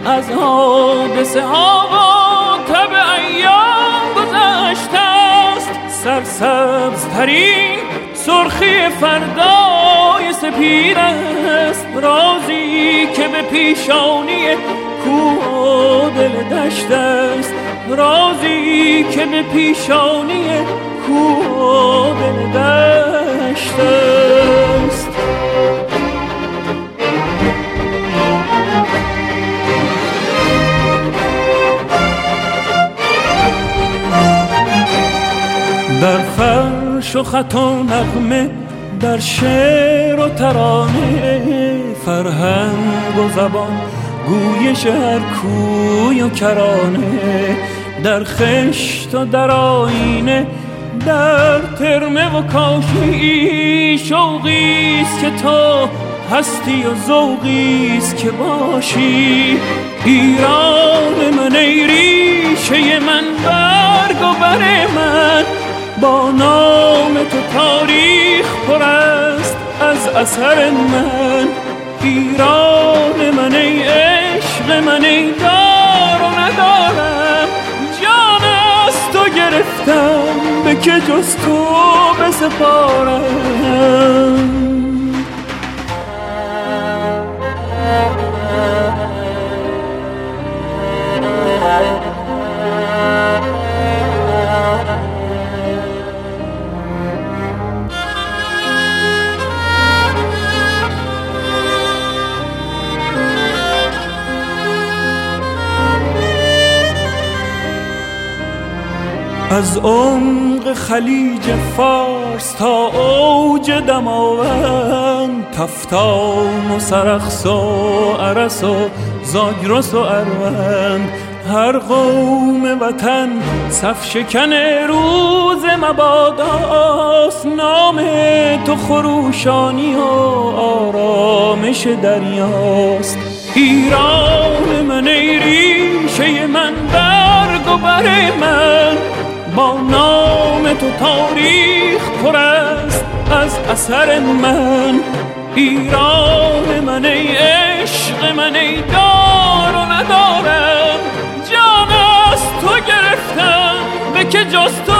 از حادثه ها و تب ایام گذشته است. سرسبزترین سرخی فردای سپید است، رازی که به پیشانی کوه و دل دشت است، رازی که به پیشانی کوه و دل دشت است. در فرش و خط و نغمه، در شعر و ترانه، فرهنگ و زبان، گویش هر کوی و کرانه، در خشت و در آینه، در ترمه و کاشی، شوقیست که تو هستی و ذوقیست که باشی. ایران من ای ریشه من، برگ و بر من، با نام تو تاریخ پر است از اثر من. ایران من ای عشق من، ای دار و ندارم، جان از تو گرفتم به که جز تو بسپارم. از عمق خلیج فارس تا اوج دماوند، تفتان و سرخس و ارس و زاگرس و اروند، هر قوم وطن صف شکن روز مباداست. نام تو خروشانی و آرامش دریاست. ایران من ای ریشه من، برگ و بر من، با نام تو تاریخ پر است از اثر من. ایران من ای عشق من، ای دار و ندارم، جان از تو گرفتم به که جز تو